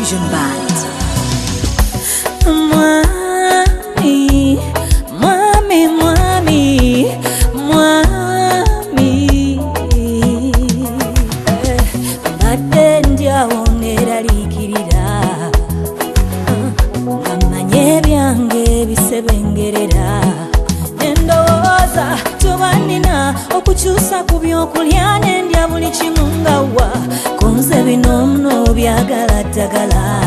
Fusion Band. Mwami, mwami, mwami, mwami, mbadde ndyawo neeraliikirira ngamanye byange bisebengerera nendowooza tuba nnina okukyusa ku byokulya nendya buli kimu ngawa kunze bino nno byagala ddagala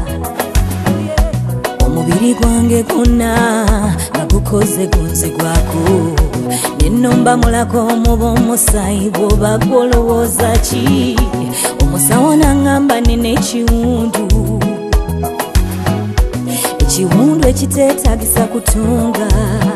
omubiri gwange gonna nga gukoze gunzigwako nennomba mulako omuba omusaayi bw'oba gwolowooza ki omusawo naŋŋamba nina ekiwundu ekiteetagisa kutunga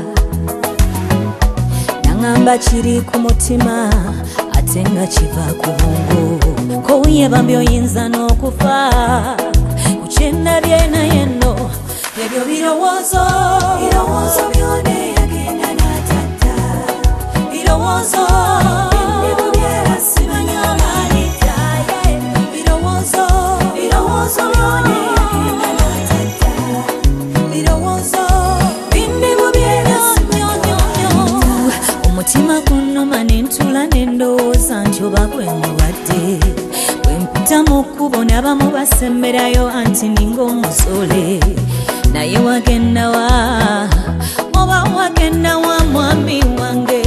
naŋŋamba kiri ku mutima ate nga kiva ku bwongo kowuye bambi oyinza n'okufa ku kyennabye naye nno ebyo birowoozo byone yagenda n'atatta birowoozo bindibubyera simanyomalita birowoozo byone yagenda n'atatta birowoozo bindibubyera simanyomalita omutima gunnuma nentula nendowooza nti oba gwendwadde bwempita mu kkubo n'abamu basemberayo anti ninga omusole naye wagendawa oba wagendawa mwami wange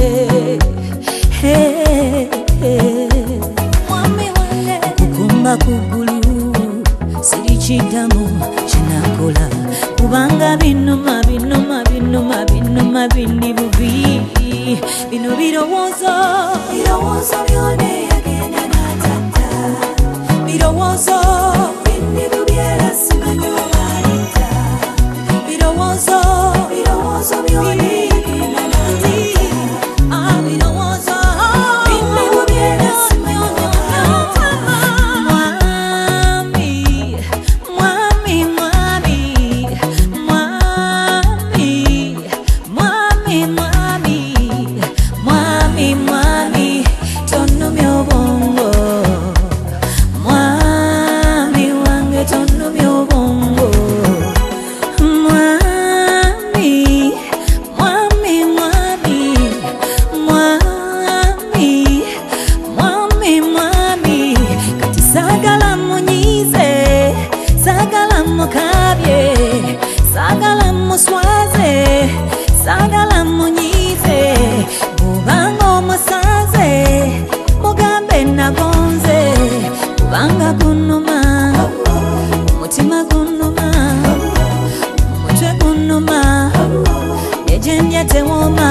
mwami wange kukumba kugulu sirikiddamu kinakola kubanga binuma bindi bubi bino birowoozo byone yagenda n'atatta birowoozo bindi bubyera simanyomalita birowoozo byone yagenda n'atatta birowoozo bindi bubyera simanyomalita mwami tonumya obwongo mwami wange tonumya obwongo mwami kati saagala munyiize saagala mukabye saagala muswaze saagala munyiize kubanga omusanze mugambe nagonze kubanga gunnuma omutima gunnuma omutwe gunnuma egyendya tewooma